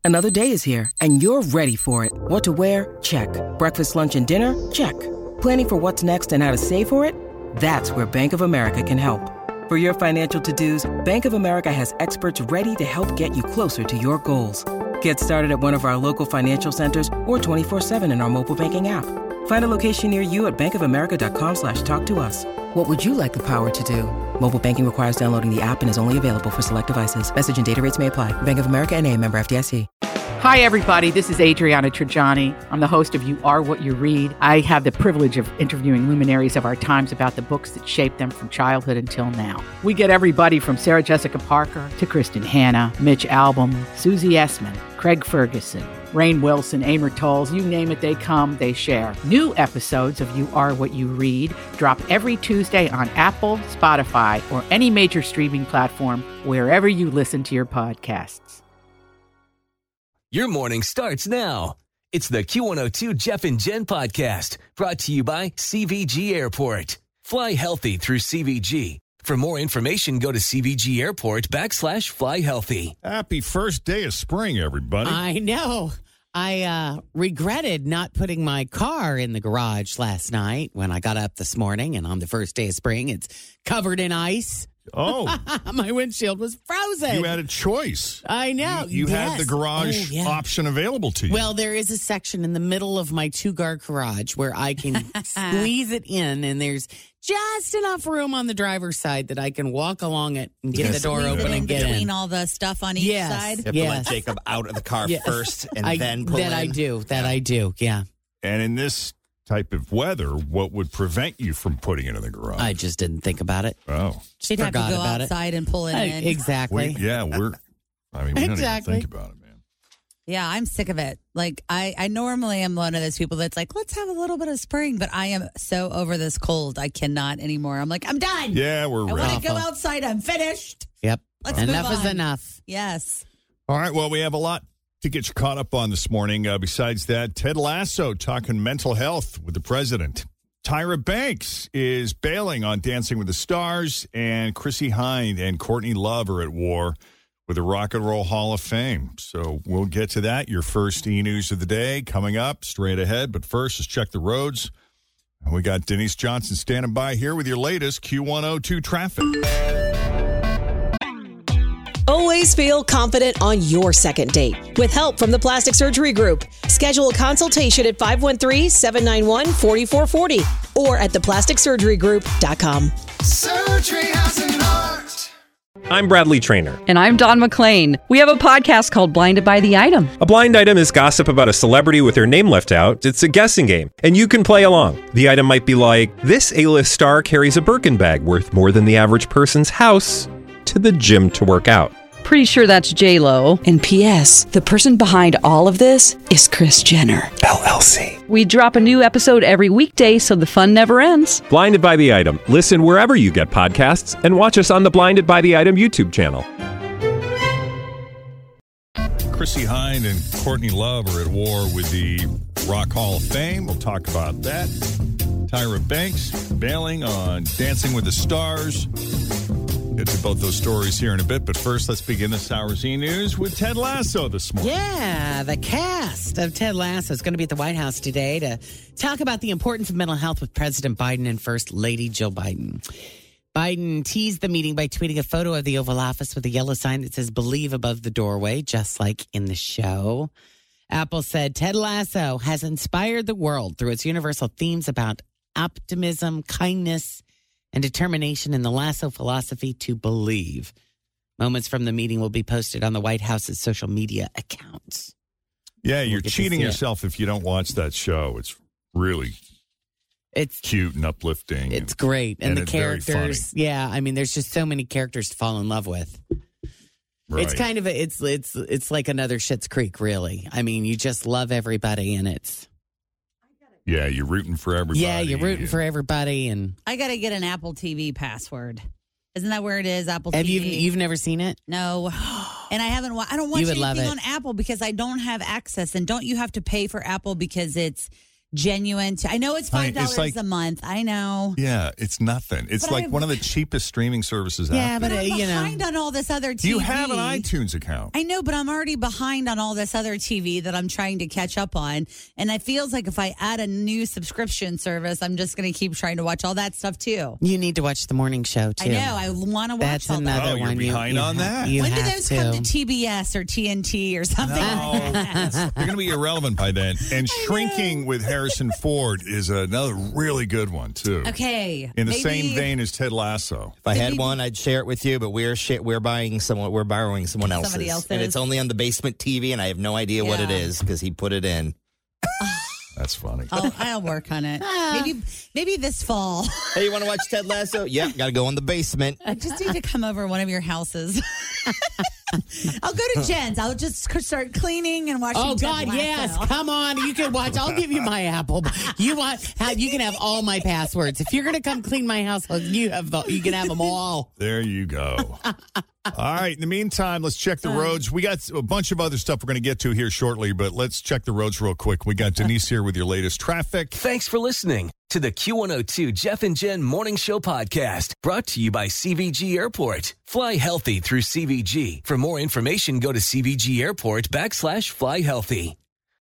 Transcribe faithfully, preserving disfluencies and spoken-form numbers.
Another day is here, and you're ready for it. What to wear? Check. Breakfast, lunch, and dinner? Check. Planning for what's next and how to save for it? That's where Bank of America can help. For your financial to-dos, Bank of America has experts ready to help get you closer to your goals. Get started at one of our local financial centers or twenty-four seven in our mobile banking app. Find a location near you at bankofamerica.com slash talk to us. What would you like the power to do? Mobile banking requires downloading the app and is only available for select devices. Message and data rates may apply. Bank of America N A, member F D I C. Hi, everybody. This is Adriana Trajani. I'm the host of You Are What You Read. I have the privilege of interviewing luminaries of our times about the books that shaped them from childhood until now. We get everybody from Sarah Jessica Parker to Kristen Hanna, Mitch Albom, Susie Essman, Craig Ferguson, Rainn Wilson, Amor Tolls, you name it, they come, they share. New episodes of You Are What You Read drop every Tuesday on Apple, Spotify, or any major streaming platform wherever you listen to your podcasts. Your morning starts now. It's the Q one oh two Jeff and Jen podcast brought to you by C V G Airport. Fly healthy through C V G. For more information, go to C V G Airport backslash fly healthy. Happy first day of spring, everybody. I know. I uh, regretted not putting my car in the garage last night when I got up this morning, and on the first day of spring, it's covered in ice. Oh. My windshield was frozen. You had a choice. I know. You, you yes. had the garage oh, yeah. option available to you. Well, there is a section in the middle of my two-car garage where I can squeeze it in, and there's just enough room on the driver's side that I can walk along it and get Yes, the door yeah. open and get between in. all the stuff on each Yes. side. You have Yes. to let Jacob out of the car Yes. first and I, then pull that in. I do. That I do. Yeah. And in this type of weather, what would prevent you from putting it in the garage? I just didn't think about it. oh. Just You'd have to forgot go about outside and pull it it. in. Exactly. We, yeah, we're, I mean, we Exactly. don't even think about it, man. Yeah, I'm sick of it. Like, I, I normally am one of those people that's like, let's have a little bit of spring, but I am so over this cold. I cannot anymore. I'm like, I'm done. Yeah, we're I ready. want to go outside. I'm finished. Yep. Let's enough move is on. enough. Yes. All right, well, we have a lot to get you caught up on this morning. Uh, besides that, Ted Lasso talking mental health with the president. Tyra Banks is bailing on Dancing with the Stars, and Chrissy Hynde and Courtney Love are at war with the Rock and Roll Hall of Fame. So we'll get to that. Your first e-news of the day coming up straight ahead. But first, let's check the roads. And we got Denise Johnson standing by here with your latest Q one oh two traffic. Always feel confident on your second date. With help from the Plastic Surgery Group. Schedule a consultation at five one three, seven nine one, four four four zero or at the plastic surgery group dot com. Surgery has an art. I'm Bradley Trainer. And I'm Don McClain. We have a podcast called Blinded by the Item. A blind item is gossip about a celebrity with their name left out. It's a guessing game, and you can play along. The item might be like, this A-list star carries a Birkin bag worth more than the average person's house to the gym to work out. Pretty sure that's J-Lo. And P S the person behind all of this is Kris Jenner, L L C. We drop a new episode every weekday so the fun never ends. Blinded by the Item. Listen wherever you get podcasts and watch us on the Blinded by the Item YouTube channel. Chrissy Hynde and Courtney Love are at war with the Rock Hall of Fame. We'll talk about that. Tyra Banks bailing on Dancing with the Stars. Get to both those stories here in a bit, but first, let's begin this hour's e-news with Ted Lasso this morning. Yeah, the cast of Ted Lasso is going to be at the White House today to talk about the importance of mental health with President Biden and First Lady Jill Biden. Biden teased the meeting by tweeting a photo of the Oval Office with a yellow sign that says "Believe" above the doorway, just like in the show. Apple said Ted Lasso has inspired the world through its universal themes about optimism, kindness, and determination in the Lasso philosophy to believe. Moments from the meeting will be posted on the White House's social media accounts. Yeah, you're We'll cheating it. yourself if you don't watch that show. It's really it's cute and uplifting. It's and, great. And, and the it's very characters, yeah, I mean, there's just so many characters to fall in love with. Right. It's kind of a, it's it's it's like another Schitt's Creek, really. I mean, you just love everybody, and it's yeah, you're rooting for everybody. yeah, you're rooting for everybody, and I got to get an Apple T V password. Isn't that where it is? Apple have T V. you you've never seen it? No, and I haven't. wa- I don't watch You would love anything it. on Apple because I don't have access. And don't you have to pay for Apple because it's genuine. T- I know it's five dollars like- a month. I know. Yeah, it's nothing. It's But like I've- one of the cheapest streaming services Yeah, out but there. uh, I'm you know, behind on all this other T V. You have an iTunes account. I know, but I'm already behind on all this other T V that I'm trying to catch up on. And it feels like if I add a new subscription service, I'm just going to keep trying to watch all that stuff too. you need to watch the morning show too. I know. I want to watch That's all that. another Oh, you're one. You- behind you on ha- that? You When do have those to. come to T B S or T N T or something? No, they're going to be irrelevant by then. And Shrinking with Harrison Ford is another really good one, too. Okay. In the maybe- same vein as Ted Lasso. If I had Maybe- one, I'd share it with you. But we're sh- we're buying someone, we're borrowing someone else's, Somebody else's. and it's only on the basement T V, and I have no idea what it Yeah. is because he put it in. That's funny. I'll, I'll work on it. Maybe maybe this fall. Hey, you want to watch Ted Lasso? Yeah, got to go in the basement. I just need to come over one of your houses. I'll go to Jen's. I'll just start cleaning and watching. Oh Ted God, Lasso. yes! Come on, you can watch. I'll give you my Apple. You want? How, you can have all my passwords. If you're gonna come clean my house, you have. The, you can have them all. There you go. All right. In the meantime, let's check the roads. We got a bunch of other stuff we're going to get to here shortly, but let's check the roads real quick. We got Denise here with your latest traffic. Thanks for listening to the Q one oh two Jeff and Jen Morning Show podcast, brought to you by C V G Airport. Fly healthy through C V G. For more information, go to C V G Airport backslash fly healthy.